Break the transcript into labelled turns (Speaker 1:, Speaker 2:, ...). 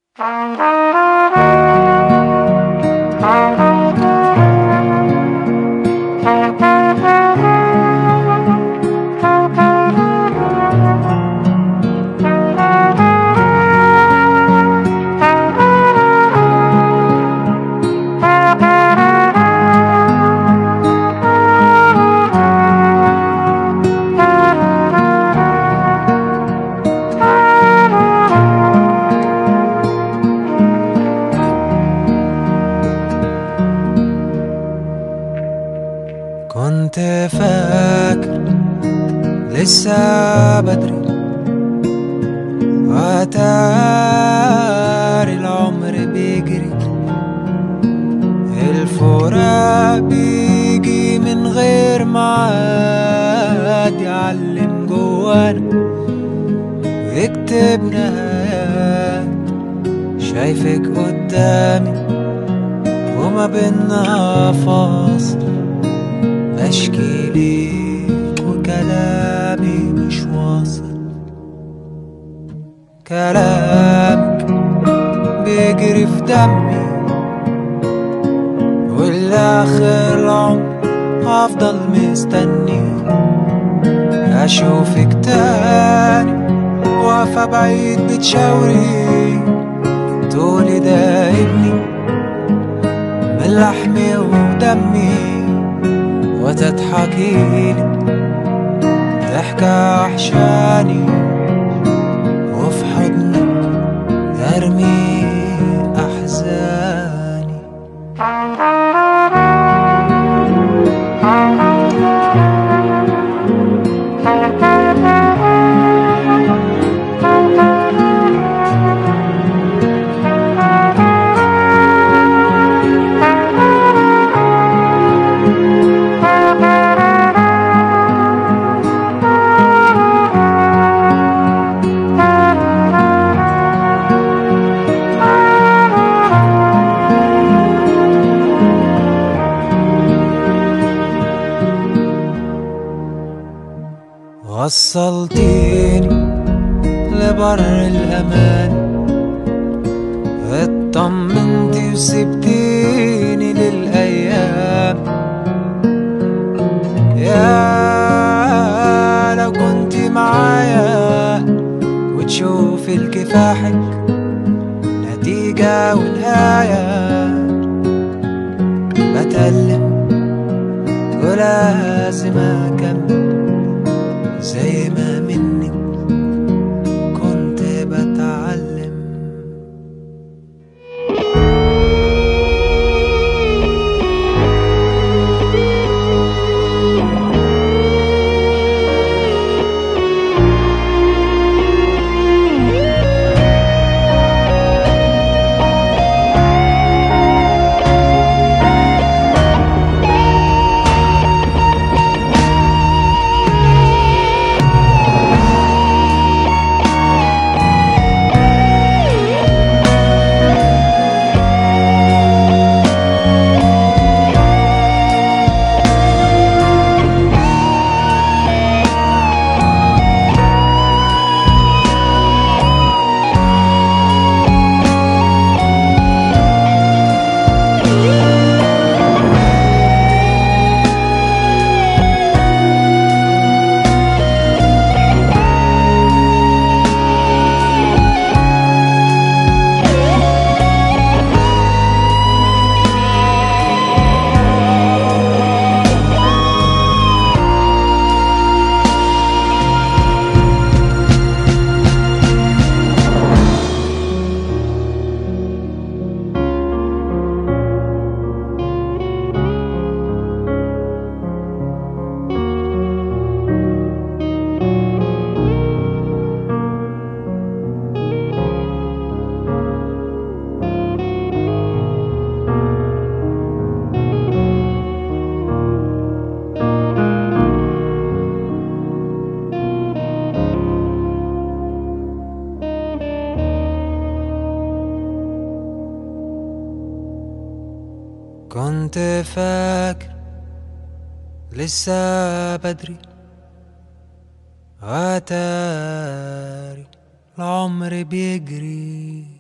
Speaker 1: كنت فاكر لسه بدري، واتاري العمر بيجري. الفراق بيجي من غير ميعاد، يعلم جوانا ويكتب نهايات. شايفك قدامي وما بينا فاصل، بشكي ليك وكلامي مش واصل. كلامك بيجري في دمي، والآخر العمر هفضل مستني أشوفك تاني. واقفة بعيد بتشاوري، تقولي ده ابني من لحمي ودمي، وتضحكيلي ضحكة وحشاني، وفي حضنك ارمي احزاني. وصلتيني لبر الأمان، اطمنتي وسبتيني للأيام. يا لو كنتي معايا وتشوفي لكفاحك نتيجة ونهاية، بتألم ولازم أكمل زي ما منك كنت بتعلم. كنت فاكر لسه بدري، واتاري العمر بيجري.